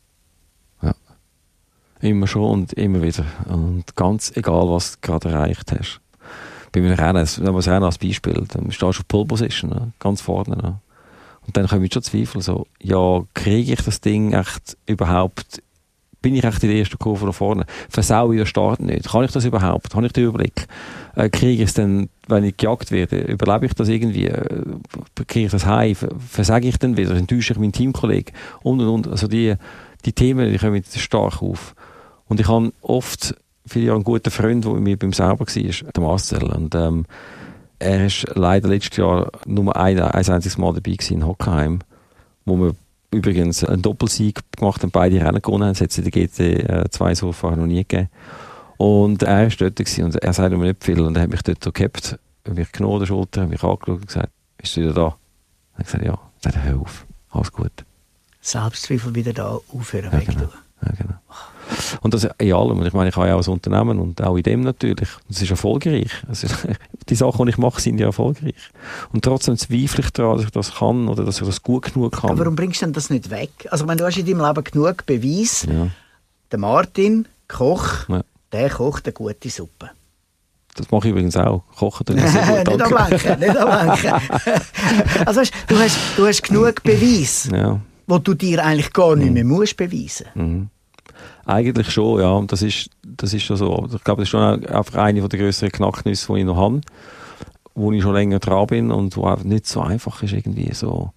Ja. Immer schon und immer wieder. Und ganz egal, was du gerade erreicht hast. Bei meinem Rennen, das Rennen als Beispiel, dann stehst du auf Pole Position, ne? Ganz vorne. Ne? Und dann kommen schon Zweifel, so, ja, kriege ich das Ding echt überhaupt, bin ich echt in der ersten Kurve da vorne? Versau ich den Start nicht? Kann ich das überhaupt? Habe ich den Überblick? Äh, kriege ich es dann, wenn ich gejagt werde? Überlebe ich das irgendwie? Äh, kriege ich das heim? Versage ich dann wieder? Enttäusche ich meinen Teamkollegen? Und, und, und. Also die, die Themen, die kommen stark auf. Und ich habe oft, viele Jahre einen guten Freund, der mit mir beim Sauber war, der Marcel. Und, ähm, er war leider letztes Jahr nur ein, ein einziges Mal dabei gewesen in Hockenheim, wo wir übrigens einen Doppelsieg gemacht haben, beide Rennen gewonnen haben. Es hat es in der G T zwei so vorher noch nie gegeben. Und er war dort gewesen, und er sagte mir nicht viel. Und er hat mich dort so gehabt, mich genommen an der Schulter, hat mich angeschaut und gesagt, bist du wieder da? Und ich habe gesagt, ja. Er sagt, hör auf, alles gut. Selbstzweifel wieder da aufhören, ja, wegtun. Genau. Ja, genau. Und das in allem. Und ich meine, ich habe ja auch ein Unternehmen und auch in dem natürlich. Das ist erfolgreich. Also, die Sachen, die ich mache, sind ja erfolgreich. Und trotzdem zweifle ich daran, dass ich das kann oder dass ich das gut genug kann. Aber warum bringst du denn das nicht weg? Also, wenn du hast in deinem Leben genug Beweis, ja. Der Martin, Koch, ja. der kocht eine gute Suppe. Das mache ich übrigens auch. Kochen tue ich sehr gut, nicht ablenken, nicht ablenken. Also, weißt, du, hast, du hast genug Beweis, ja. wo du dir eigentlich gar nicht mehr musst beweisen. Mhm. Eigentlich schon, ja. Das ist, das ist schon so. Ich glaube, das ist schon einfach eine der grösseren Knacknüsse, die ich noch habe, wo ich schon länger dran bin und wo einfach nicht so einfach ist irgendwie so.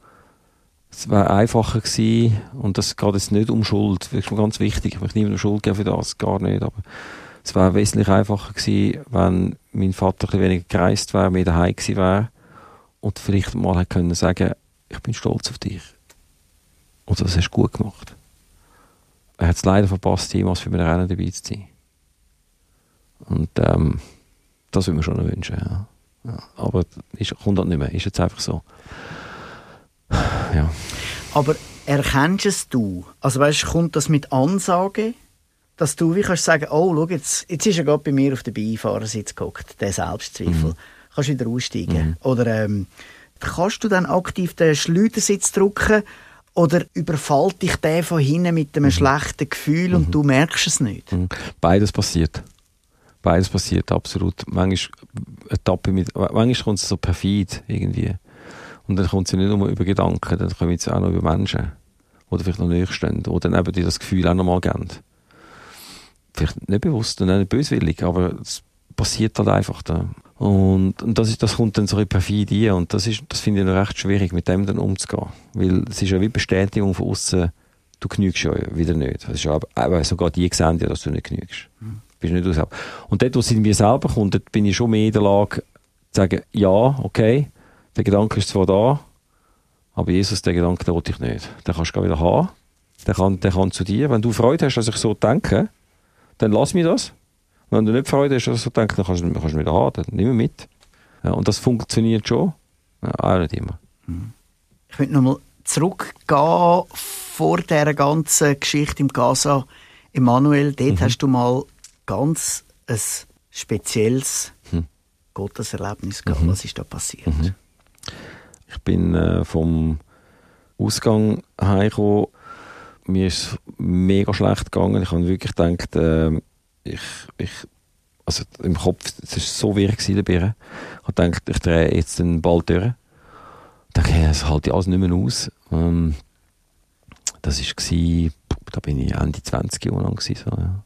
Es wäre einfacher gewesen, und das geht jetzt nicht um Schuld, das ist mir ganz wichtig, ich möchte niemandem Schuld geben für das, gar nicht, aber es wäre wesentlich einfacher gewesen, wenn mein Vater ein bisschen weniger gereist wäre, mehr daheim gewesen wäre und vielleicht mal hätte können sagen, ich bin stolz auf dich. Oder das hast du gut gemacht. Er hat es leider verpasst, jemals für meine Rennen dabei zu sein. Und ähm, das würde man schon wünschen, ja. Ja, aber es kommt halt nicht mehr, ist jetzt einfach so. Ja. Aber erkennst es du? Also weißt, kommt das mit Ansage, dass du wie kannst sagen, oh, schau, jetzt, jetzt ist er gerade bei mir auf der Beifahrersitz gehockt, der Selbstzweifel. Mhm. Kannst wieder aussteigen. Mhm. Oder ähm, kannst du dann aktiv den Schleudersitz drücken oder überfällt dich der von hinten mit einem mhm. schlechten Gefühl mhm. und du merkst es nicht? Mhm. Beides passiert. Beides passiert, absolut. Manchmal, Etappe mit, manchmal kommt es so perfid irgendwie. Und dann kommt es ja nicht nur über Gedanken, dann kommen es auch noch über Menschen, die vielleicht noch näher stehen, die dann eben dir das Gefühl auch noch mal geben. Vielleicht nicht bewusst und nicht böswillig, aber es passiert halt einfach da. Und, und das, ist, das kommt dann so in perfide und das, ist, das finde ich noch recht schwierig, mit dem dann umzugehen. Weil es ist ja wie Bestätigung von außen, du genügst ja wieder nicht. Das ist ja, aber sogar die sehen ja, dass du nicht genügst. Mhm. Bist nicht aus. Und dort, wo es in mir selber kommt, dort bin ich schon mehr in der Lage zu sagen, ja, okay, der Gedanke ist zwar da, aber Jesus, den Gedanken, den will ich nicht. Den kannst du wieder haben. Der kann, der kann zu dir. Wenn du Freude hast, dass ich so denke, dann lass mir das. Wenn du nicht Freude hast, dass ich so denke, dann kannst du ihn wieder haben. Dann nimm ihn mit. Ja, und das funktioniert schon. Ja, auch nicht immer. Ich möchte nochmal zurückgehen vor dieser ganzen Geschichte im Gaza. Emanuel, dort mhm. hast du mal ganz ein spezielles mhm. Gotteserlebnis gehabt. Mhm. Was ist da passiert? Mhm. Ich bin äh, vom Ausgang heimgekommen. Mir ist es mega schlecht gegangen. Ich habe wirklich gedacht, äh, ich, ich, also im Kopf, es war so wirr gewesen, ich habe gedacht, ich drehe jetzt den Ball durch. Ich dachte, hey, das halte ich alles nicht mehr aus. Ähm, das war, da bin ich Ende zwanzig Jahre lang gewesen, so, ja.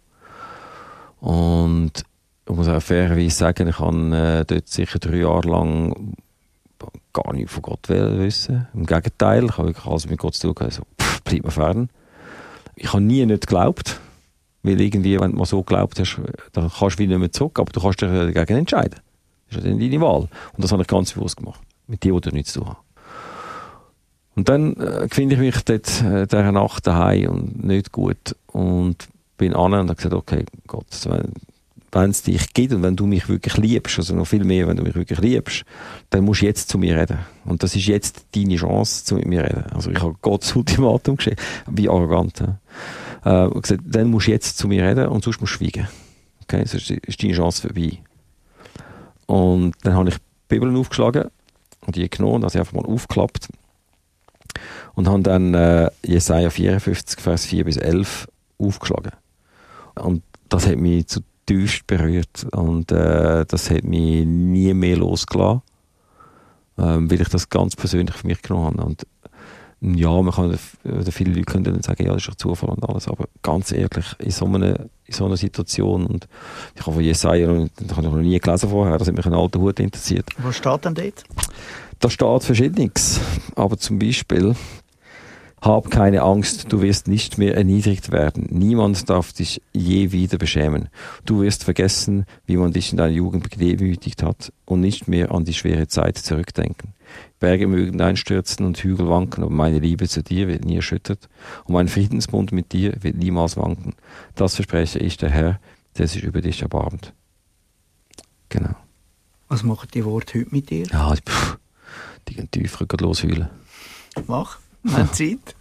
Und ich muss auch fairerweise sagen, ich habe äh, dort sicher drei Jahre lang gar nichts von Gott wissen. Im Gegenteil, ich habe wirklich alles mit Gott zu tun gehabt. Also, pff, bleib mir fern. Ich habe nie nicht geglaubt, weil irgendwie, wenn du mal so geglaubt hast, dann kannst du wieder nicht mehr zurück, aber du kannst dich dagegen entscheiden. Das ist ja dann deine Wahl. Und das habe ich ganz bewusst gemacht. Mit dir, die du nichts zu tun hast. Und dann äh, finde ich mich dort äh, dieser Nacht daheim und nicht gut und bin an und habe gesagt, okay, Gott, wenn, wenn es dich gibt und wenn du mich wirklich liebst, also noch viel mehr, wenn du mich wirklich liebst, dann musst du jetzt zu mir reden. Und das ist jetzt deine Chance, zu mir reden. Also ich habe Gott das Ultimatum geschickt, wie arrogant. Ja. Äh, gesagt, dann musst du jetzt zu mir reden und sonst musst du schweigen. Okay, sonst ist deine Chance vorbei. Und dann habe ich die Bibel aufgeschlagen und die genommen und habe sie einfach mal aufgeklappt. Und habe dann äh, Jesaja vierundfünfzig, Vers vier bis elf aufgeschlagen. Und das hat mich zutiefst berührt. Und äh, das hat mich nie mehr losgelassen, ähm, weil ich das ganz persönlich für mich genommen habe. Und ja, man kann, oder viele Leute können dann sagen, ja, das ist doch Zufall und alles, aber ganz ehrlich, in so einer, in so einer Situation, und ich habe von Jesaja, das habe ich noch nie gelesen vorher, das hat mich ein alter Hut interessiert. Was steht denn dort? Da steht Verschiedenes, aber zum Beispiel: Hab keine Angst, du wirst nicht mehr erniedrigt werden. Niemand darf dich je wieder beschämen. Du wirst vergessen, wie man dich in deiner Jugend gedemütigt hat, und nicht mehr an die schwere Zeit zurückdenken. Berge mögen einstürzen und Hügel wanken, aber meine Liebe zu dir wird nie erschüttert, und mein Friedensbund mit dir wird niemals wanken. Das verspreche ich, der Herr, der sich über dich erbarmt. Genau. Was machen die Worte heute mit dir? Ja, pff, die gehen tiefer, gehen losheulen. Mach, wir haben Zeit.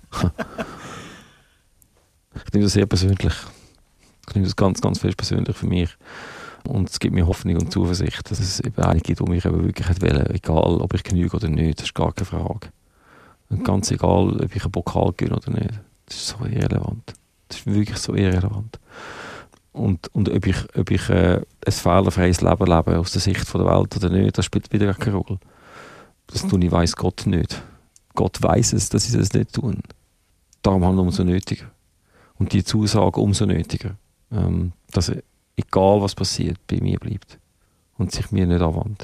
Ich nehme das sehr persönlich. Ich nehme das ganz, ganz fest persönlich für mich. Und es gibt mir Hoffnung und Zuversicht, dass es eben einige gibt, die mich eben wirklich wollen, egal ob ich genüge oder nicht, das ist gar keine Frage. Und ganz egal, ob ich einen Pokal gewinne oder nicht, das ist so irrelevant. Das ist wirklich so irrelevant. Und, und ob ich, ob ich äh, ein fehlerfreies Leben lebe aus der Sicht von der Welt oder nicht, das spielt wieder keine Rolle. Das tue ich, weiss Gott nicht. Gott weiss es, dass ich das nicht tue. Darum haben wir umso nötiger. Und die Zusage umso nötiger. Ähm, dass er, egal was passiert, bei mir bleibt. Und sich mir nicht anwandt.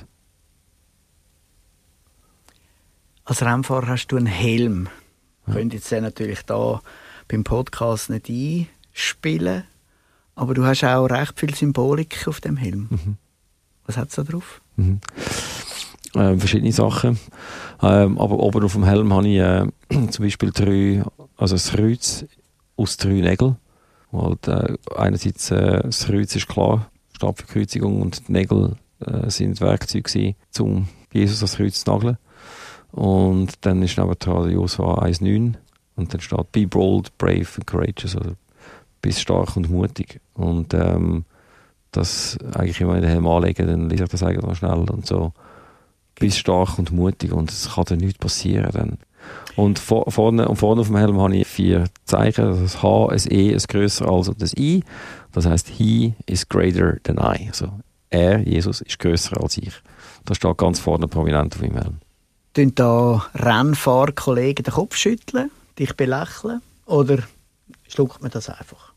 Als Rennfahrer hast du einen Helm. Ja. Könnt jetzt den natürlich da beim Podcast nicht einspielen. Aber du hast auch recht viel Symbolik auf dem Helm. Mhm. Was hat es da drauf? Mhm. Äh, verschiedene Sachen. Ähm, aber oben auf dem Helm habe ich äh, zum Beispiel drei, also das Kreuz aus drei Nägeln. Halt, äh, einerseits äh, das Kreuz ist klar, Stabverkreuzigung, und die Nägel äh, sind Werkzeuge gewesen, um Jesus das Kreuz zu nageln. Und dann ist nebendran Josua eins neun und dann steht Be bold, brave and courageous, also bist stark und mutig. Und ähm, das eigentlich immer in den Helm anlegen, dann lese ich das eigentlich mal schnell und so. Bist stark und mutig, und es kann dir nichts passieren dann. Und vor, vorne, und vorne auf dem Helm habe ich vier Zeichen, das H, ein E, ein grösser als und das I. Das heisst, he is greater than I. Also er, Jesus, ist grösser als ich. Das steht ganz vorne prominent auf meinem Helm. Tun da Rennfahrkollegen den Kopf schütteln, dich belächeln, oder schluckt man das einfach?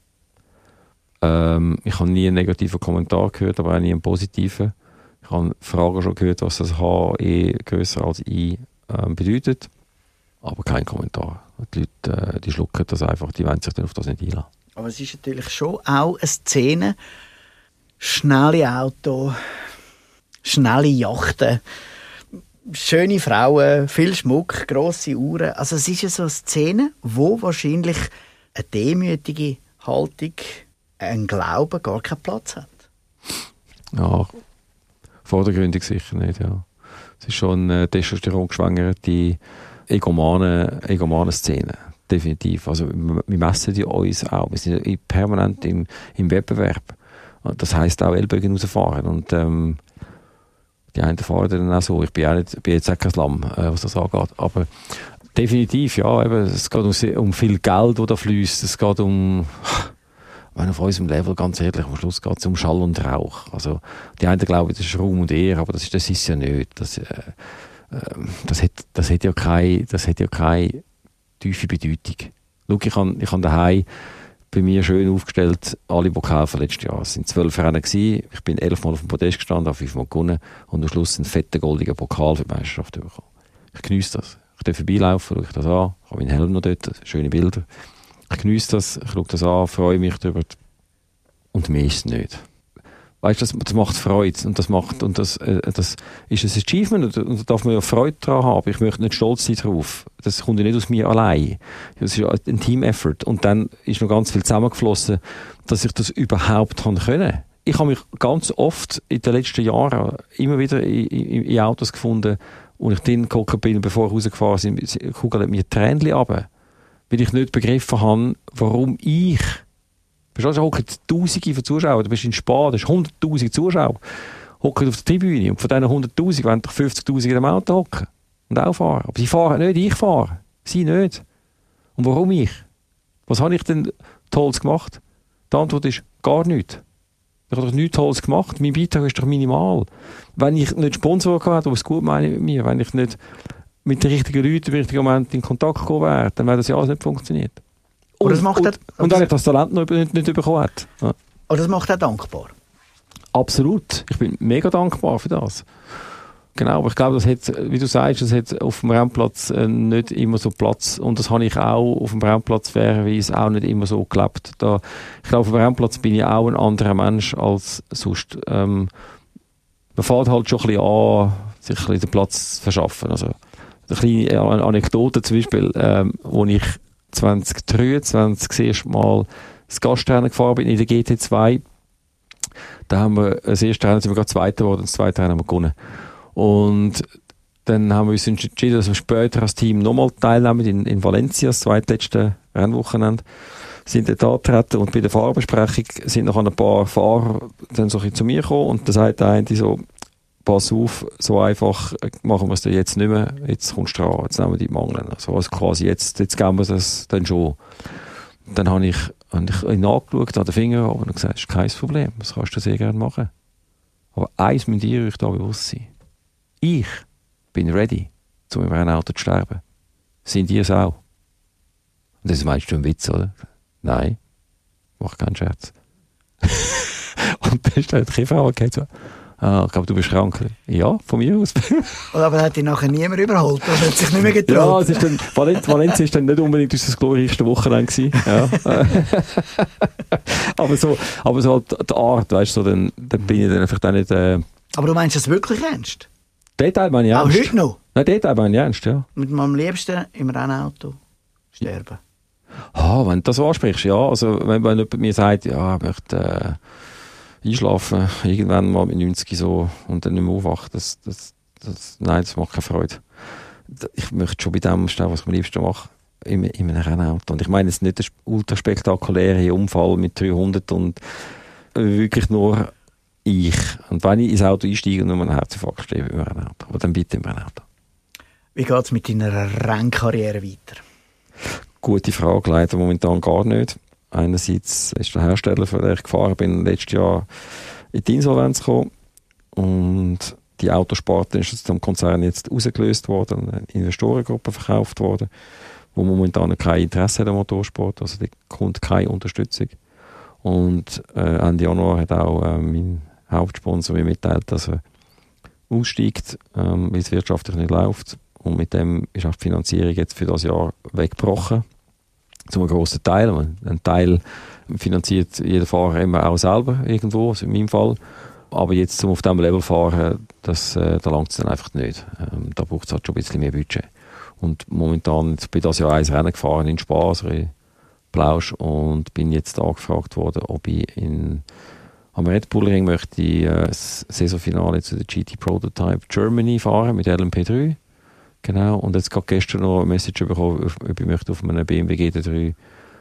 Ähm, ich habe nie einen negativen Kommentar gehört, aber auch nie einen positiven. Ich habe Fragen schon gehört, was das H, E grösser als I ähm, bedeutet. Aber kein Kommentar. Die Leute, äh, die schlucken das einfach, die wollen sich dann auf das nicht einlassen. Aber es ist natürlich schon auch eine Szene. Schnelle Autos, schnelle Yachten, schöne Frauen, viel Schmuck, grosse Uhren. Also es ist ja so eine Szene, wo wahrscheinlich eine demütige Haltung, ein Glauben gar keinen Platz hat. Ja, vordergründig sicher nicht, ja. Es ist schon eine testosterongeschwängerte, egomane, egomane Szene. Definitiv. Also, wir messen ja uns auch. Wir sind permanent im, im Wettbewerb. Das heisst auch Ellbogen rausfahren. Und, ähm, die einen fahren dann auch so. Ich bin, auch nicht, bin jetzt auch kein Lamm, äh, was das angeht. Aber definitiv, ja, eben, es geht um, um viel Geld, das da fließt. Es geht um, wenn auf unserem Level, ganz ehrlich, am Schluss geht es um Schall und Rauch. Also, die einen glauben, das ist Ruhm und Ehre, aber das ist, das ist ja nicht. Das, äh, äh, das, hat, das hat ja keine, das hat ja keine tiefe Bedeutung. Schau, ich habe ich hab daheim bei mir schön aufgestellt, alle Pokale von letztes Jahr. Es waren zwölf Rennen gewesen. Ich bin elfmal auf dem Podest gestanden, habe fünfmal gewonnen und am Schluss einen fetten goldigen Pokal für die Meisterschaft bekommen. Ich geniesse das. Ich darf vorbeilaufen, schaue ich das an, ich habe meinen Helm noch dort, schöne Bilder. Ich geniesse das, ich schaue das an, freue mich darüber. Und mehr ist es nicht. Weißt du, das, das macht Freude und das macht, und das, äh, das ist ein Achievement und da darf man ja Freude daran haben. Ich möchte nicht stolz sein darauf. Das kommt ja nicht aus mir allein. Das ist ja ein Team-Effort. Und dann ist noch ganz viel zusammengeflossen, dass ich das überhaupt haben können. Ich habe mich ganz oft in den letzten Jahren immer wieder in, in, in Autos gefunden, wo ich drin gehockt bin, bevor ich rausgefahren bin, kugeln mir Tränchen runter, weil ich nicht begriffen habe, warum ich. Da hocken Tausende von Zuschauern, du bist in Spa, da hast hunderttausend Zuschauer, hocken auf der Tribüne und von diesen hunderttausend wollen doch fünfzigtausend in dem Auto hocken und auch fahren. Aber sie fahren nicht, ich fahre. Sie nicht. Und warum ich? Was habe ich denn Tolles gemacht? Die Antwort ist gar nichts. Ich habe doch nichts Tolles gemacht. Mein Beitrag ist doch minimal. Wenn ich nicht Sponsor gehabt hätte, die es gut meinen mit mir, wenn ich nicht mit den richtigen Leuten im richtigen Moment in Kontakt gekommen wäre, dann wäre das ja alles nicht funktioniert. Und, das macht und, das, und wenn ich das Talent noch nicht, nicht bekommen hätte. Ja. Aber das macht auch dankbar. Absolut. Ich bin mega dankbar für das. Genau, aber ich glaube, das hat, wie du sagst, das hat auf dem Rennplatz äh, nicht immer so Platz. Und das habe ich auch auf dem Rennplatz fairerweise auch nicht immer so gelebt. Da, ich glaube, auf dem Rennplatz bin ich auch ein anderer Mensch als sonst. Ähm, man fährt halt schon ein bisschen an, sich ein bisschen den Platz zu verschaffen. Also, eine kleine Anekdote zum Beispiel, ähm, wo ich zwanzig dreiundzwanzig das erste Mal das Gastrennen gefahren bin in der G T zwei. Da haben wir, das erste Rennen sind wir gerade Zweiter geworden, das zweite Rennen haben wir gewonnen. Und dann haben wir uns entschieden, dass wir später als Team nochmal teilnehmen in, in Valencia, das zweitletzte Rennwochenende, sind dort angetreten und bei der Fahrerbesprechung sind noch ein paar Fahrer dann so ein bisschen zu mir gekommen und da sagt der eine so, pass auf, so einfach machen wir es dir jetzt nicht mehr, jetzt kommst du dran, jetzt nehmen wir die Mangel. Also, also quasi, jetzt, jetzt geben wir das dann schon. Dann habe ich, habe ich ihn angeschaut, an den Finger und gesagt, das ist kein Problem, das kannst du sehr gerne machen. Aber eins müsst ihr euch da bewusst sein. Ich bin ready, um im Rennauto zu sterben. Sind ihr es auch? Und das meinst du ein Witz, oder? Nein, mach keinen Scherz. Und dann ist die Frau okay, so, ah, ich glaube, du bist krank. Ja, von mir aus. Aber hat dich nachher niemand überholt oder hat sich nicht mehr getraut? Ja, es ist dann, Valenz, Valencia war dann nicht unbedingt unser glorreichste Wochenende gewesen. Ja. aber so, aber so halt die Art, weißt du, so, dann, dann bin ich dann einfach dann nicht... Äh, aber du meinst das wirklich ernst? Detail meine ich ernst. Auch heute noch? Nein, Detail meine ich ernst, ja. Mit meinem Liebsten im Rennauto sterben? Ah, wenn du das ansprichst, ja. Also, wenn, wenn jemand mir sagt, ja, ich möchte äh, einschlafen, irgendwann mal mit neunzig so und dann nicht mehr aufwachen, das, das, das, nein, das macht keine Freude. Ich möchte schon bei dem stehen, was ich am liebsten mache, in, in einem Rennauto. Und ich meine jetzt nicht den ultra spektakulären Unfall mit dreihundert und wirklich nur ich. Und wenn ich ins Auto einsteige und nur einen Herzinfarkt stehe im Rennauto. Aber dann bitte im Rennauto. Wie geht es mit deiner Rennkarriere weiter? Gute Frage, leider momentan gar nicht. Einerseits ist der Hersteller, für den ich gefahren bin, letztes Jahr in die Insolvenz gekommen. Und die Autosparte ist jetzt vom Konzern jetzt rausgelöst worden, eine Investorengruppe verkauft worden, wo momentan kein Interesse hat am Motorsport, also die kommt keine Unterstützung. Und äh, Ende Januar hat auch äh, mein Hauptsponsor mir mitteilt, dass er aussteigt, ähm, weil es wirtschaftlich nicht läuft. Und mit dem ist auch die Finanzierung jetzt für das Jahr weggebrochen. Zum grossen Teil. Ein Teil finanziert jeder Fahrer immer auch selber irgendwo, also in meinem Fall. Aber jetzt zum auf diesem Level fahren, das, äh, da langt es dann einfach nicht. Ähm, da braucht es halt schon ein bisschen mehr Budget. Und momentan bin ich das Jahr eins Rennen gefahren in Spa, also in Plausch, und bin jetzt angefragt worden, ob ich in, am Red Bull Ring möchte ich, äh, das Saisonfinale zu der G T Prototype Germany fahren mit L M P drei. Genau, und jetzt gerade gestern noch eine Message bekommen, ob ich möchte auf einem B M W G T drei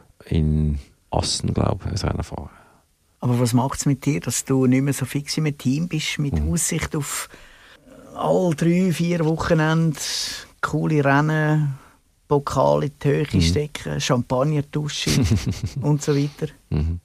in Assen, glaube ich, ein Rennen fahren. Aber was macht es mit dir, dass du nicht mehr so fix im Team bist, mit mhm. Aussicht auf alle drei, vier Wochenende coole Rennen, Pokal in die Höhe mhm. stecken, Champagner tauschen und so weiter? Mhm.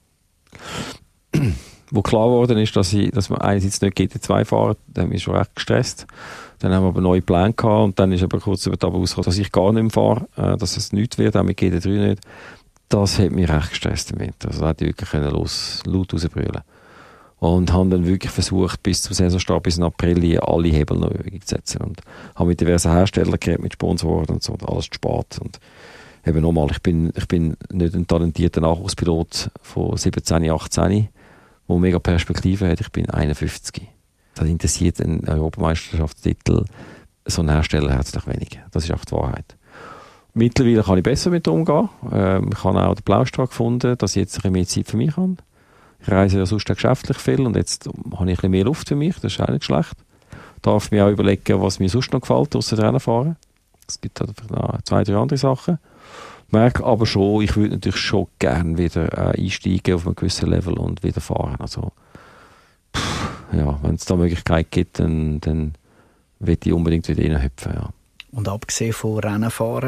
Wo klar geworden ist, dass, ich, dass wir einerseits nicht G T zwei fahren, dann haben wir schon recht gestresst. Dann haben wir aber neue Pläne gehabt und dann ist aber kurz über die rausgekommen, dass ich gar nicht mehr fahre, äh, dass es nichts wird, auch mit G T drei nicht. Das hat mich recht gestresst damit. Also da hätte ich wirklich los, laut rausbrüllen. Und haben dann wirklich versucht, bis zum Saisonstart, bis in April, alle Hebel noch zu setzen. Und habe mit diversen Herstellern geredet, mit Sponsoren und so, und alles zu spät. Und eben nochmal, ich bin, ich bin nicht ein talentierter Nachwuchspilot von siebzehn, achtzehn, der mega Perspektive hat. Ich bin einundfünfzig. Das interessiert einen Europameisterschaftstitel so einen Hersteller herzlich wenig. Das ist einfach die Wahrheit. Mittlerweile kann ich besser mit umgehen. Ähm, ich habe auch den Blaustrahl gefunden, dass ich jetzt ein bisschen mehr Zeit für mich habe. Ich reise ja sonst geschäftlich viel und jetzt habe ich ein bisschen mehr Luft für mich. Das ist auch nicht schlecht. Ich darf mir auch überlegen, was mir sonst noch gefällt, ausser Rennen fahren. Es gibt halt noch zwei, drei andere Sachen. Ich merke aber schon, ich würde natürlich schon gerne wieder äh, einsteigen auf einem gewissen Level und wieder fahren. Also, pff, ja, wenn es da Möglichkeit gibt, dann, dann will ich unbedingt wieder reinhüpfen. Ja. Und abgesehen von Rennenfahren,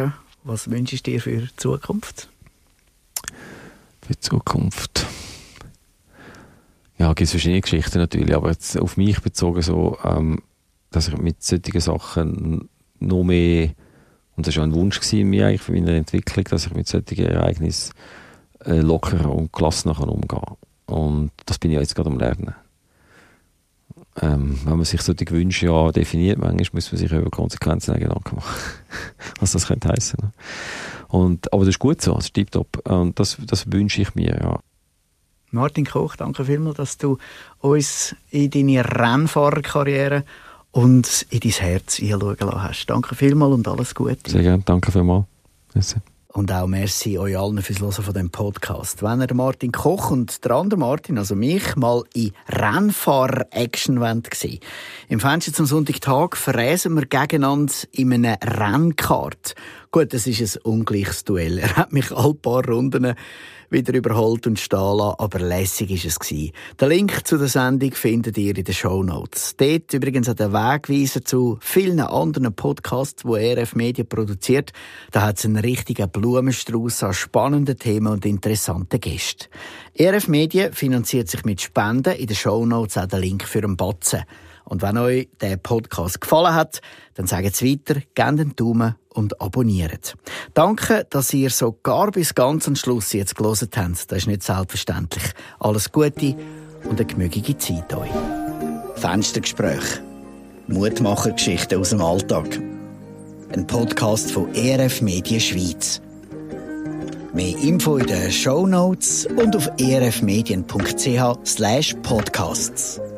Was wünschst du dir für die Zukunft? Für die Zukunft? Ja, es gibt verschiedene Geschichten natürlich, aber jetzt auf mich bezogen so, ähm, dass ich mit solchen Sachen noch mehr, und das war auch ein Wunsch in mir eigentlich für meine Entwicklung, dass ich mit solchen Ereignissen äh, lockerer und gelassener umgehen kann. Und das bin ich jetzt gerade am Lernen. Ähm, wenn man sich solche Wünsche ja definiert, manchmal muss man sich über Konsequenzen Gedanken machen, was das könnte heissen. Ne? Und, aber das ist gut so, das ist tipptopp. Und das, das wünsche ich mir, ja. Martin Koch, danke vielmals, dass du uns in deine Rennfahrerkarriere und in dein Herz einschauen lassen hast. Danke vielmals und alles Gute. Sehr gerne, danke vielmals. Merci. Und auch merci euch allen fürs Hören von diesem Podcast. Wenn ihr Martin Koch und der andere Martin, also mich, mal in Rennfahrer-Action sehen. Im Fenster zum Sonntagtag verräsen wir gegeneinander in einem Rennkart. Gut, das ist ein ungleiches Duell. Er hat mich alle paar Runden wieder überholt und stehen lassen, aber lässig war es. Den Link zu der Sendung findet ihr in den Shownotes. Dort übrigens auch der Wegweiser zu vielen anderen Podcasts, die E R F Media produziert. Da hat es einen richtigen Blumenstrauß an spannenden Themen und interessanten Gästen. E R F Media finanziert sich mit Spenden. In den Shownotes auch den Link für einen Batzen. Und wenn euch der Podcast gefallen hat, dann sagt es weiter, gebt einen Daumen und abonniert. Danke, dass ihr sogar bis ganz am Schluss jetzt gehört habt. Das ist nicht selbstverständlich. Alles Gute und eine gemütliche Zeit euch. Fenstergespräch. Mutmachergeschichten aus dem Alltag. Ein Podcast von E R F Media Schweiz. Mehr Info in den Shownotes und auf erfmedien punkt c h slash podcasts.